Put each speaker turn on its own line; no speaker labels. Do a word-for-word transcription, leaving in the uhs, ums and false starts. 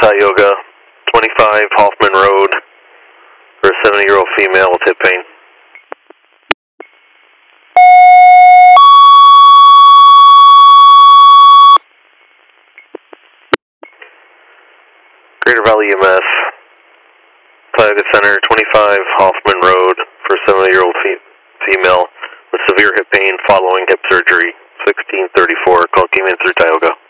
Tioga, twenty-five Hoffman Road, for a seventy-year-old female with hip pain. Greater Valley E M S, Tioga Center, twenty-five Hoffman Road, for a seventy-year-old fe female with severe hip pain following hip surgery, sixteen thirty-four, call came in through Tioga.